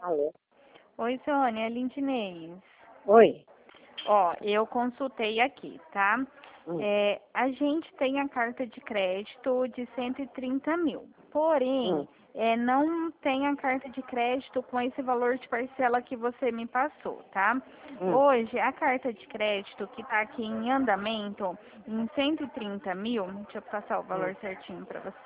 Alô? Oi, Sônia, Lindinês. Oi. Ó, eu consultei aqui, tá? Hum. A gente tem a carta de crédito de 130 mil. Porém, não tem a carta de crédito com esse valor de parcela que você me passou, tá? Hum. Hoje, a carta de crédito que tá aqui em andamento, em 130 mil, deixa eu passar o valor certinho para você.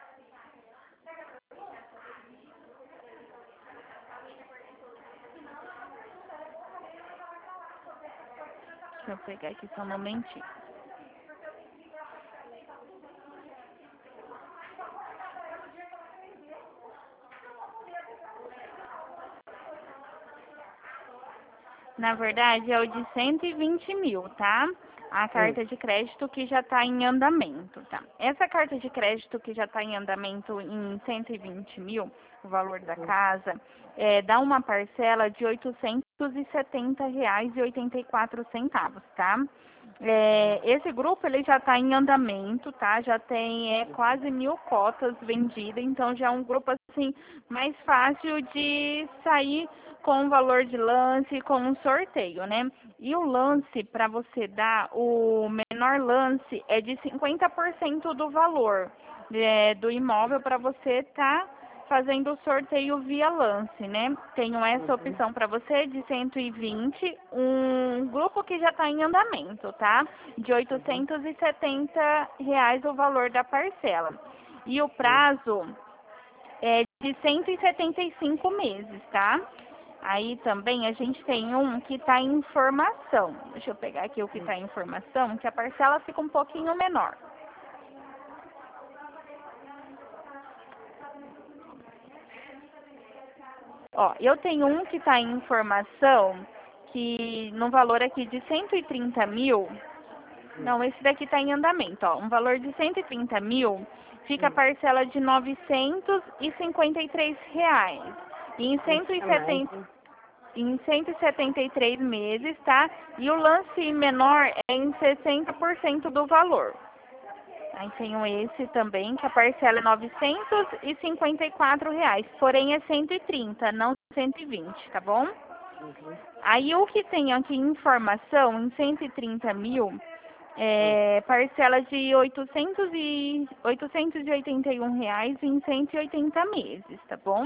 Deixa eu pegar aqui só um momentinho. Na verdade, é o de 120 mil, tá? A carta de crédito que já está em andamento, tá? Essa carta de crédito que já está em andamento em 120 mil, o valor da casa, dá uma parcela de R$ 870,84, tá? Esse grupo ele já está em andamento, tá? Já tem quase 1.000 cotas vendidas, então já é um grupo assim mais fácil de sair com o valor de lance, com um sorteio, né? E o lance, para você dar, o menor lance é de 50% do valor do imóvel para você fazendo o sorteio via lance, né? Tenho essa opção para você de 120, um grupo que já está em andamento, tá? De R$ 870 o valor da parcela. E o prazo é de 175 meses, tá? Aí também a gente tem um que está em formação. Deixa eu pegar aqui o que está em formação, que a parcela fica um pouquinho menor. Ó, eu tenho um que está em formação, que no valor aqui de 130 mil, não, esse daqui está em andamento, ó, um valor de 130 mil, fica a parcela de R$ 953. E em 173 meses, tá? E o lance menor é em 60% do valor. Aí tenho esse também, que a parcela é R$ 954, porém é 130, não 120, tá bom? Aí o que tem aqui em informação, em 130 mil, parcela de R$ 881 em 180 meses, tá bom?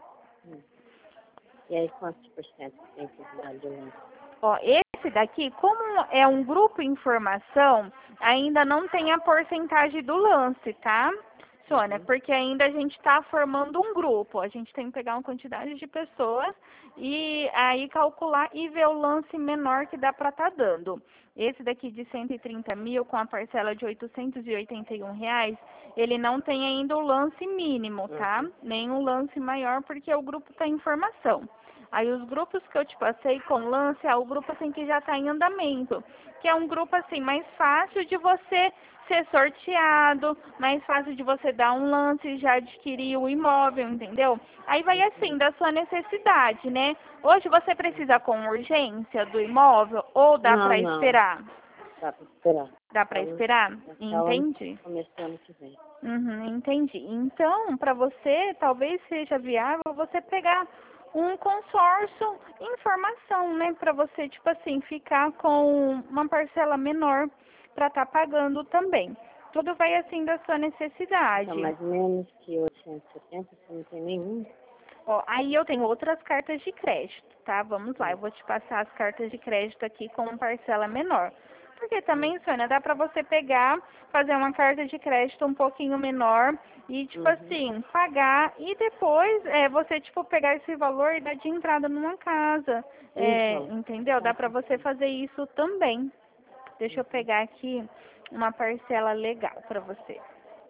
E aí, quantos por cento tem que dar de lance? Ó, esse daqui, como é um grupo em formação, ainda não tem a porcentagem do lance, tá, Sônia? Porque ainda a gente está formando um grupo. A gente tem que pegar uma quantidade de pessoas e aí calcular e ver o lance menor que dá para estar dando. Esse daqui de 130 mil, com a parcela de R$ 881, ele não tem ainda o lance mínimo, tá? Nem o lance maior, porque o grupo está em formação. Aí os grupos que eu te passei com lance é o grupo assim que já está em andamento, que é um grupo assim mais fácil de você ser sorteado, mais fácil de você dar um lance e já adquirir o imóvel, entendeu? Aí vai assim, da sua necessidade, né? Hoje você precisa com urgência do imóvel ou dá para esperar? Dá para esperar. Dá para esperar? Entendi. Começando que vem. Entendi. Então, para você, talvez seja viável você pegar um consórcio em formação, né? Para você, tipo assim, ficar com uma parcela menor para estar pagando também. Tudo vai assim da sua necessidade. Então, mais menos que 870, você não tem nenhum? Ó, aí eu tenho outras cartas de crédito, tá? Vamos lá, eu vou te passar as cartas de crédito aqui com parcela menor. Porque também, Sônia, dá pra você pegar, fazer uma carta de crédito um pouquinho menor e, tipo assim, pagar e depois você, tipo, pegar esse valor e dar de entrada numa casa. Entendeu? Dá pra você fazer isso também. Deixa eu pegar aqui uma parcela legal pra você.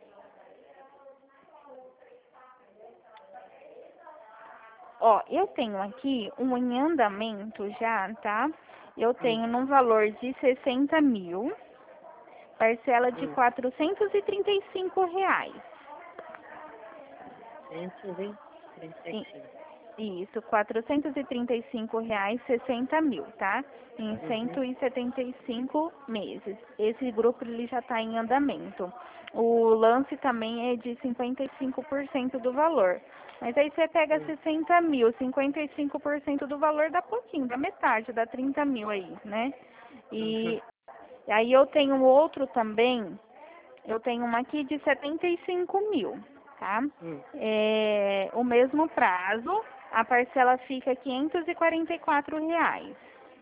Ó, eu tenho aqui um em andamento já, tá? Eu tenho num valor de 60 mil, parcela de R$ 435. 135. Isso, R$ 435, 60 mil, tá? Em Uhum. 175 meses. Esse grupo ele já está em andamento. O lance também é de 55% do valor. Mas aí você pega Uhum. 60 mil, 55% do valor dá pouquinho, dá metade, dá 30 mil aí, né? Uhum. E aí eu tenho outro também, eu tenho uma aqui de 75 mil, tá? Uhum. É, o mesmo prazo, a parcela fica R$ 544.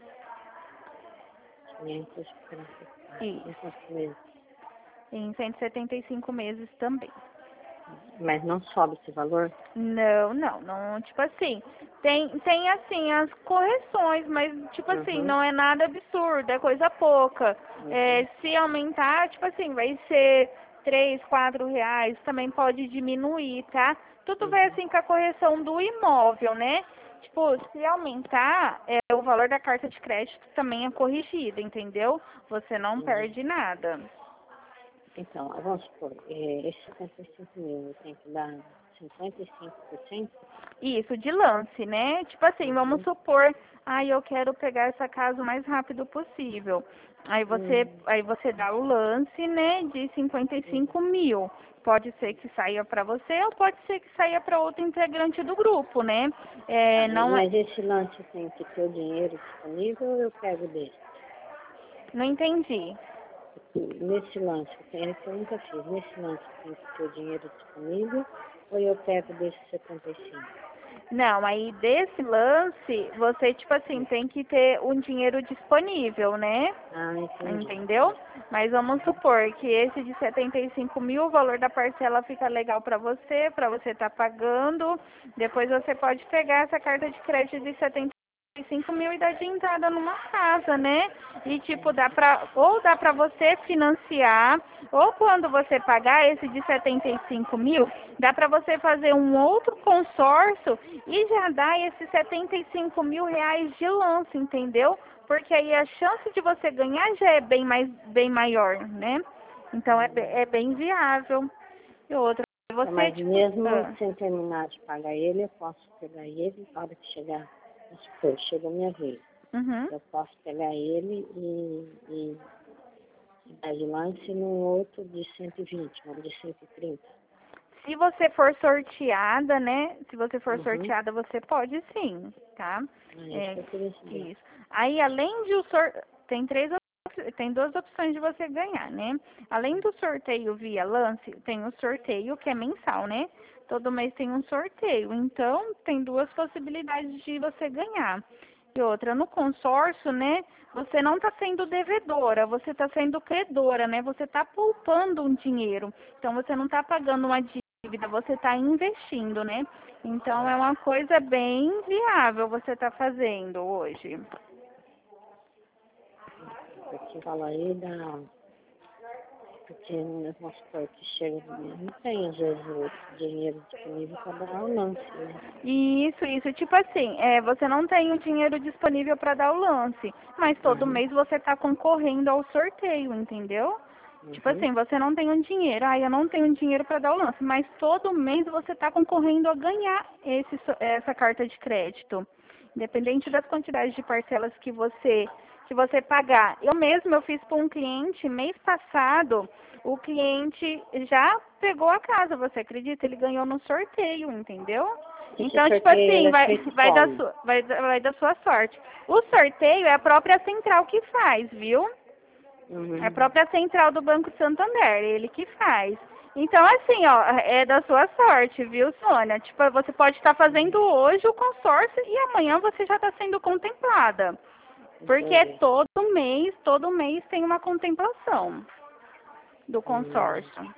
544. Em Isso, quantos meses? em 175 meses também. Mas não sobe esse valor? Não, não, não, tipo assim, tem assim as correções, mas tipo assim, Uhum. não é nada absurdo, é coisa pouca. É, Uhum. se aumentar, tipo assim, vai ser R$ 3, R$ 4, também pode diminuir, tá? Tudo vai Uhum. assim com a correção do imóvel, né? Tipo, se aumentar, o valor da carta de crédito também é corrigido, entendeu? Você não Uhum. perde nada. Então, vamos supor, esses 75 mil eu tenho que dar 55%? Isso, de lance, né? Tipo assim, vamos Uhum. supor, eu quero pegar essa casa o mais rápido possível. Uhum. Aí você dá o lance, né, de 55 mil. Pode ser que saia para você ou pode ser que saia para outro integrante do grupo, né? Tá, É, não, mas esse lance eu tenho que ter o dinheiro disponível ou eu pego desse? não entendi. Nesse lance, esse eu nunca fiz. Nesse lance eu tenho que ter o dinheiro disponível ou eu pego desses 75? Não, aí desse lance, você, tipo assim, tem que ter um dinheiro disponível, né? Ah, entendi. Entendeu? Mas vamos supor que esse de 75 mil, o valor da parcela fica legal para você estar pagando. Depois você pode pegar essa carta de crédito de 75 mil e dar de entrada numa casa, né? E tipo, ou dá pra você financiar, ou quando você pagar esse de 75 mil, dá pra você fazer um outro consórcio e já dar esses R$ 75 mil de lance, entendeu? Porque aí a chance de você ganhar já é bem maior, né? Então Hum. é bem viável. E outra, Então, você, mas tipo, mesmo sem terminar de pagar ele, eu posso pegar ele na hora que chegar, vamos supor, chega a minha vez. uhum. Eu posso pegar ele e dar de lance num outro de 120, ou de 130. Se você for sorteada, né? Se você for Uhum. sorteada, você pode sim, tá? É isso É, que eu queria saber. isso. Aí, além de tem duas opções de você ganhar, né? Além do sorteio via lance, tem o sorteio que é mensal, né? Todo mês tem um sorteio. Então, tem duas possibilidades de você ganhar. E outra, no consórcio, né? Você não está sendo devedora, você está sendo credora, né? Você está poupando um dinheiro. Então, você não está pagando uma dívida, você está investindo, né? Então, é uma coisa bem viável você está fazendo hoje. Porque fala aí da. Porque, vamos supor, que chega, não tem às vezes o dinheiro disponível para dar o lance, né? Isso. Tipo assim, você não tem o dinheiro disponível para dar o lance, mas todo Uhum. mês você está concorrendo ao sorteio, entendeu? Tipo Uhum. assim, você não tem um dinheiro, eu não tenho dinheiro para dar o lance, mas todo mês você está concorrendo a ganhar essa carta de crédito. Independente das quantidades de parcelas que você pagar. Eu fiz para um cliente mês passado, o cliente já pegou a casa, você acredita? Ele ganhou no sorteio, entendeu? Esse Então, tipo sorteio ele assim, é feito como? vai da sua sorte. O sorteio é a própria central que faz, viu? É a Uhum. própria central do Banco Santander, ele que faz. Então, assim, ó, é da sua sorte, viu, Sônia? Tipo, você pode estar fazendo hoje o consórcio e amanhã você já está sendo contemplada. Porque é Entendi. todo mês tem uma contemplação do Hum. consórcio.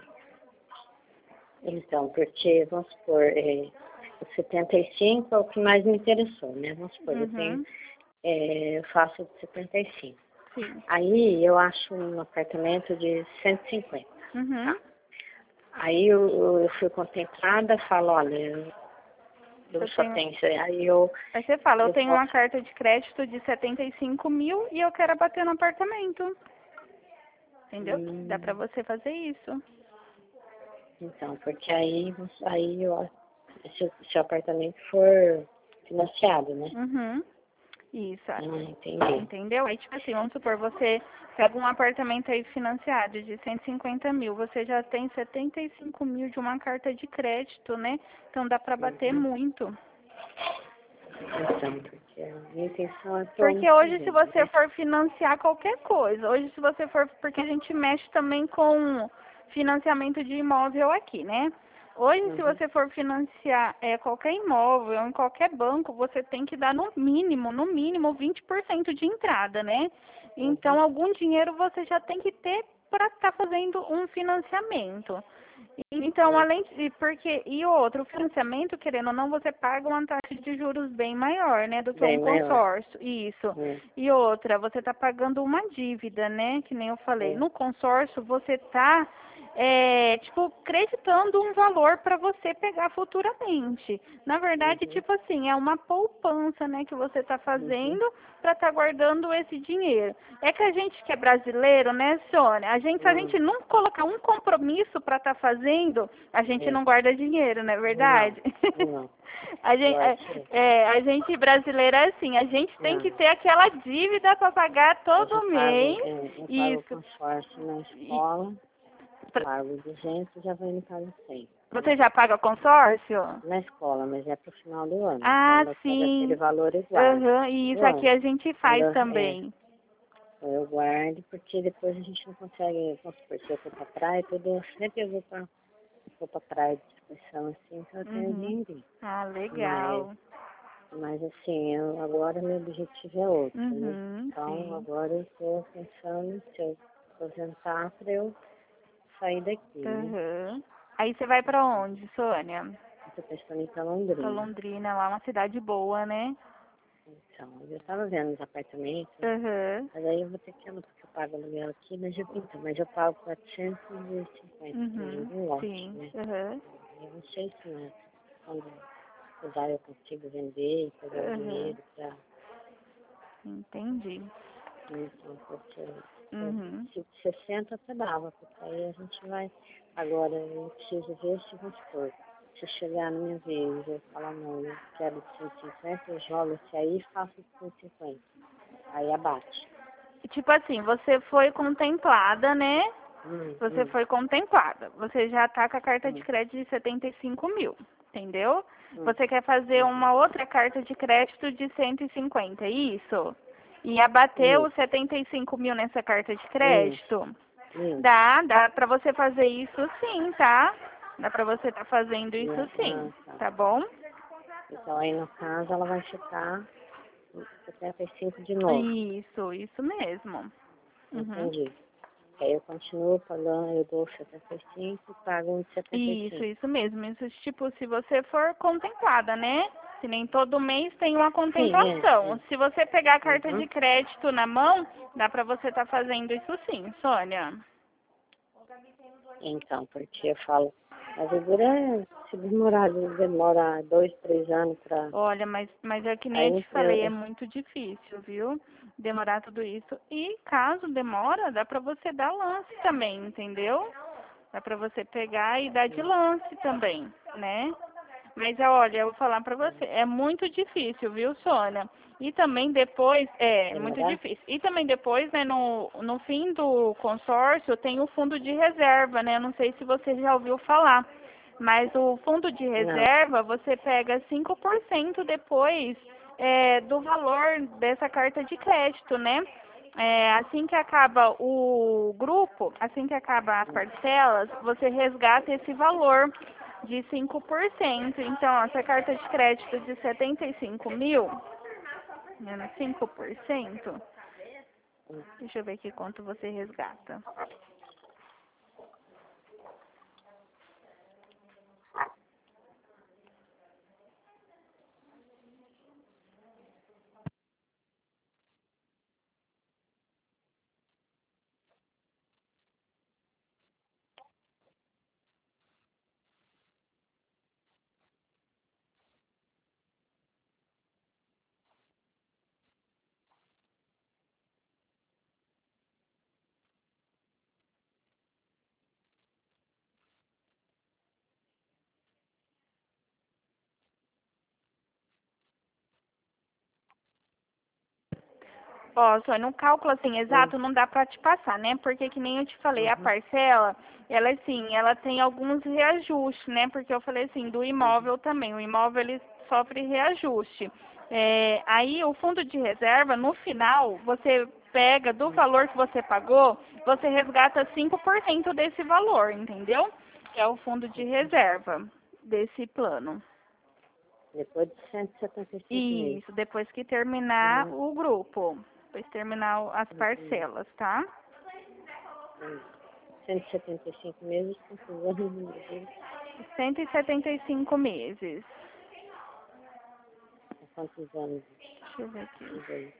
Então, porque, vamos supor, o 75 é o que mais me interessou, né? Vamos supor, Uhum, eu faço de 75. sim. Aí eu acho um apartamento de 150, Uhum. tá? Aí eu fui contemplada, falo, olha, eu Eu só tenho, tenho isso aí, eu, aí você fala, eu eu tenho uma posso. carta de crédito de 75 mil e eu quero abater no apartamento. Entendeu? Dá pra Hum, você fazer isso. então, porque aí eu Se o apartamento for financiado, né? Uhum. Isso. Entendi. Entendeu? Aí, tipo assim, vamos supor, você pega um apartamento aí financiado de 150 mil, você já tem 75 mil de uma carta de crédito, né? Então dá pra bater muito. Então, porque a minha intenção é pro ano Porque que hoje, se vem, você né? for financiar qualquer coisa, hoje, se você for. Porque a gente mexe também com financiamento de imóvel aqui, né? Hoje, se Uhum. você for financiar qualquer imóvel em qualquer banco, você tem que dar no mínimo 20% de entrada, né? Então, Uhum. algum dinheiro você já tem que ter para estar fazendo um financiamento. Então, É, além de, porque, e outro, o financiamento, querendo ou não, você paga uma taxa de juros bem maior, né, do que um bem maior. consórcio, isso. É, E outra, você está pagando uma dívida, né, que nem eu falei. é. No consórcio, você está, tipo, creditando um valor para você pegar futuramente. Na verdade, Uhum. tipo assim, é uma poupança, né, que você está Uhum. fazendo para estar guardando esse dinheiro. É que a gente que é brasileiro, né, Sônia? Se a gente não colocar um compromisso para estar fazendo, a gente É. não guarda dinheiro, não é Não, verdade? não. A Eu gente, acho. a gente brasileira é assim, a gente tem que Não. ter aquela dívida para pagar Eu já todo pago, mês. eu pago Isso. consórcio na E escola, pago 200 e já vou indo pago 100, né? você já paga consórcio? Na escola, mas é pro final do ano. Então Ah, eu pego aquele sim. valor e guardo Aham, todo isso aqui ano. a gente Quando faz é, também. eu guardo porque depois a gente não consegue, vamos supor, se eu for pra praia, tudo, sempre vou pra praia de excursão assim, então eu tenho Uhum. dinheiro. Ah, Mas, legal. mas assim, agora meu objetivo é outro, né? Uhum, Então sim. agora eu estou pensando se eu aposentar para eu sair daqui, né? Uhum. Aí você vai pra onde, Sônia? Estou pensando em ir para Pra Londrina. Londrina, lá é uma cidade boa, né? Então, eu estava vendo os apartamentos, né? Uhum. Mas aí eu vou ter que ir, porque eu pago aluguel aqui, mas eu pago 450 por mês Uhum. um lote, Sim. né? Uhum. Eu não sei se né, quando usar eu consigo vender e pegar o Uhum. dinheiro para Entendi. então, porque Uhum. se 60 até dava, porque aí a gente vai. Agora, eu preciso ver se, vamos supor, se chegar na minha vez, eu falar, não, eu quero de 150, eu jogo esse aí e faço de 150. Aí abate. Tipo assim, você foi contemplada, né? Hum, Você hum, foi contemplada. Você já tá com a carta de hum, crédito de 75 mil, entendeu? hum, Você quer fazer uhum. uma outra carta de crédito de 150, é isso? E abater os Isso, 75 mil nessa carta de isso, crédito? isso. Dá pra você fazer isso sim, tá? Dá pra você estar fazendo isso sim, Tá. tá bom? Então aí no caso ela vai ficar 75 de novo. Isso mesmo. Uhum. Entendi. Aí eu continuo pagando, eu dou 75 e pago um de 75. Isso mesmo. Isso, tipo, se você for contemplada, né? Se nem todo mês tem uma Sim, contemplação. Se você pegar a carta Uhum. de crédito na mão, dá pra você estar fazendo isso sim, Sônia. Então, porque eu falo, a verdura se demora 2, 3 anos para. Olha, mas é que nem eu Aí te eu, falei, é muito difícil, viu? Demorar tudo isso. E caso demora, dá pra você dar lance também, entendeu? Dá pra você pegar e dar de lance também, né? Mas olha, eu vou falar pra você, é muito difícil, viu, Sônia? E também depois, é muito demorar? difícil. E também depois, né, no fim do consórcio, tem o fundo de reserva, né? Eu não sei se você já ouviu falar. Mas o fundo de Não. reserva, você pega 5% depois do valor dessa carta de crédito, né? Assim que acaba o grupo, assim que acaba as parcelas, você resgata esse valor de 5%. Então, essa carta de crédito de 75 mil, menos 5%, deixa eu ver aqui quanto você resgata. Ó, só no cálculo assim exato não dá pra te passar, né? Porque que nem eu te falei, a parcela, ela assim, ela tem alguns reajustes, né? Porque eu falei assim, do imóvel também. O imóvel ele sofre reajuste. Aí o fundo de reserva, no final, você pega do valor que você pagou, você resgata 5% desse valor, entendeu? Que é o fundo de reserva desse plano. Depois de 175 meses. Isso, depois que terminar o grupo. Depois terminar as parcelas, tá? 175 meses, quantos anos? Meu Deus? 175 meses. Há quantos anos? Deixa eu ver aqui. Diz aí.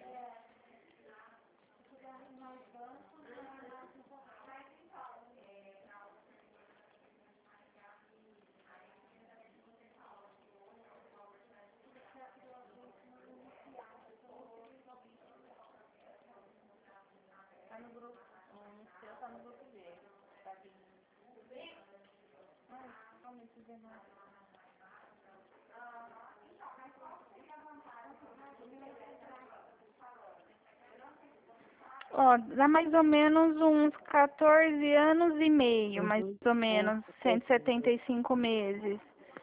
Ó, dá mais ou menos uns 14 anos e meio, mais ou menos, 175 meses.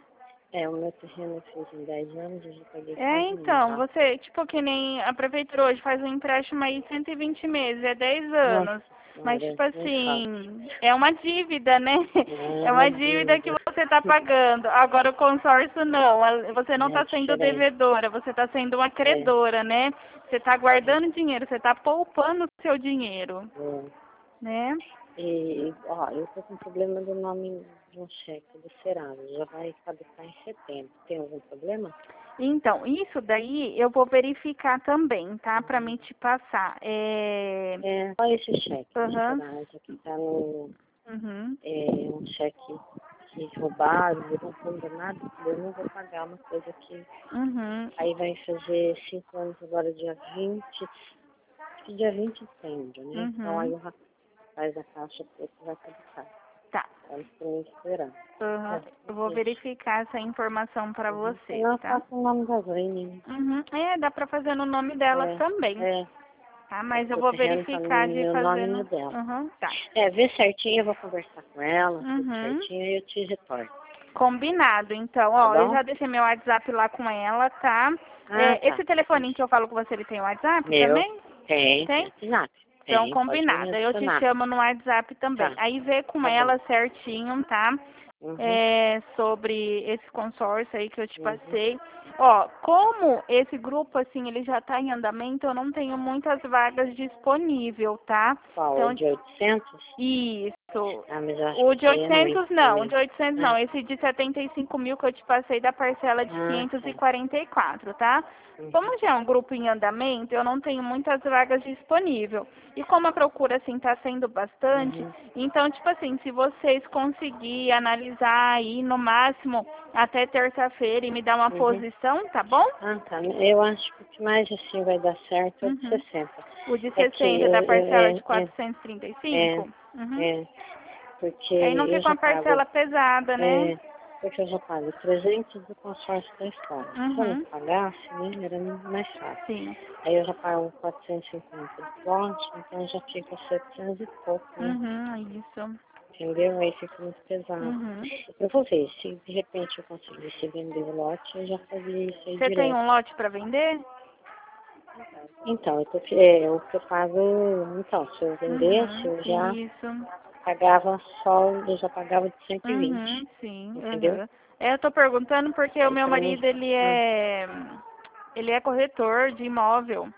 O meu terreno eu fiz em 10 anos, eu já paguei Então, quase você, tipo, que nem a prefeitura hoje faz um empréstimo aí 120 meses, é 10 anos. Mas, tipo assim, é uma dívida, né? É uma dívida que você está pagando. Agora, o consórcio não. Você não está sendo devedora, você está sendo uma credora, né? Você está guardando dinheiro, você está poupando o seu dinheiro, né? E, ó, eu tô com problema do nome de um cheque do Serasa. Já vai caducar em setembro. Tem algum problema? Então, isso daí eu vou verificar também, tá? Pra mim te passar. Só esse cheque do Aham. Serasa que tá no... Uhum. um cheque que roubaram, virou condenado. Eu não vou pagar uma coisa que... Uhum. Aí vai fazer 5 anos agora, dia 20 acho que dia 20 de setembro, né? Então aí o rapaz faz a caixa preta vai caducar. Tá. Então, tem que esperar. Uhum. Eu vou verificar essa informação pra você, Não, tá? faço o nome da Vânia. Uhum. Dá pra fazer no nome dela também, tá? Mas eu vou verificar de meu nome fazer e no... no dela. Uhum. Tá. Vê certinho, eu vou conversar com ela, tudo Uhum. certinho, e eu te retorno. Combinado, então, Tá ó, eu bom? já deixei meu WhatsApp lá com ela, tá? Tá. Esse telefoninho que eu falo com você, ele tem WhatsApp Meu? também? Tem Tem? WhatsApp. Então, Tem, pode me combinado. Eu te adicionar. chamo no WhatsApp também. Tá, Aí vê com tá bom. ela certinho, tá? Uhum. Sobre esse consórcio aí que eu te passei. Ó, como esse grupo, assim, ele já tá em andamento, eu não tenho muitas vagas disponível, tá? Qual, Então, o de 800? isso. Mas eu acho O que de isso aí é 800 muito pra não, o mim. de 800 não. Esse de 75 mil que eu te passei da parcela de Tá. 544, tá? Como já é um grupo em andamento, eu não tenho muitas vagas disponíveis. E como a procura, assim, tá sendo bastante, então, tipo assim, se vocês conseguirem analisar aí no máximo até terça-feira e me dar uma posição, tá bom? Tá. Eu acho que o que mais assim vai dar certo é o de 60. O de É que 60 da parcela de 435? porque Aí não eu fica já uma pago, parcela pesada, né? porque eu já pago 300 do consórcio da escola. Se eu não pagasse, né, era mais fácil. Sim. Aí eu já pago 450 do plot, então já fica 700 e pouco, né? Isso. Entendeu? Aí fica muito pesado. Eu vou ver, se de repente eu conseguisse vender o lote, eu já fazia isso aí Você tem direto. um lote para vender? Então, o que eu pago, então, se eu vendesse, eu já Isso. pagava só, eu já pagava de 120, Sim. entendeu? Eu tô perguntando porque o Aí meu pra mim, marido, ele é corretor de imóvel.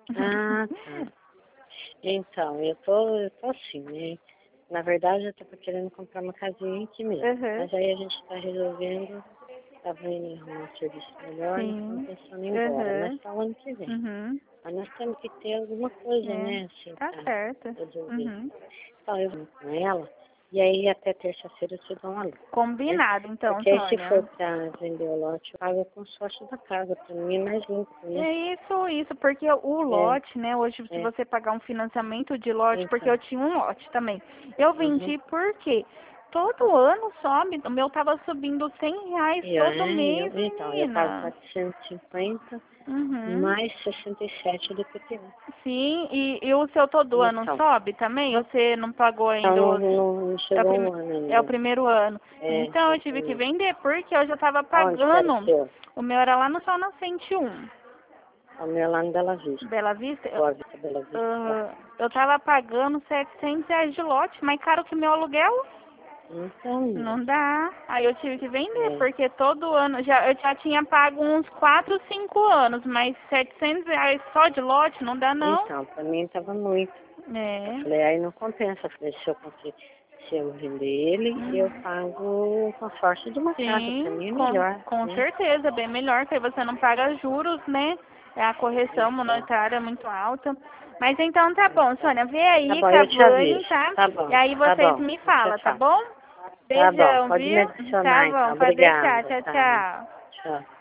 tá. Então, eu tô assim, né? Na verdade, eu tava querendo comprar uma casinha aqui mesmo. Mas aí a gente tá resolvendo, tá vendo em arrumar um serviço melhor, nós estamos pensando em ir embora, mas tá o ano que vem. Mas nós temos que ter alguma coisa, né, assim, Tá pra certo. resolver. Então, eu vou com ela, e aí até terça-feira eu te dou uma luz. Combinado, então, Porque aí se for Antônia. pra vender o lote, eu pago o consórcio da casa, pra mim é mais limpo, né? Isso, porque o lote, né, hoje se você pagar um financiamento de lote, porque eu tinha um lote também. Eu vendi por quê? Todo ano sobe. O meu tava subindo R$ 100 todo mês, Então, eu pago menina. 450 Uhum. mais 67 do IPTU. Sim, e o seu todo ano Então, sobe também? Ou você não pagou então ainda? não É o, chegou um ano é o ainda. primeiro ano. É, Então eu tive que exatamente. vender porque eu já tava Aonde que era o pagando. seu? O meu era lá no Sol Nascente 1, O meu é lá no Bela Vista. Bela Vista. Boa Vista, Bela Vista. Tá. Eu tava pagando R$ 700 de lote, mais caro que o meu aluguel. Então, Não dá. Aí eu tive que vender, é. porque todo ano, eu já tinha pago uns 4, 5 anos, mas R$ 700 só de lote não dá não. Então, pra mim tava muito. Eu É. falei, aí não compensa. Eu falei, se eu vender ele, eu Hum. pago o consórcio de uma casa. Pra Sim, mim é melhor, com né? certeza, bem melhor, que aí você não paga juros, né? A correção Então, monetária é muito alta. Mas então tá bom, tá. Sônia, vê Tá aí bom, com a eu te Vânia, aviso. tá? Tá E bom, aí tá vocês bom. me Você falam, tá fala. bom? Tá bom, Beijão, pode me viu? Tá adicionar bom, então. pode deixar. Obrigada, Tchau, tá? tchau. Tchau.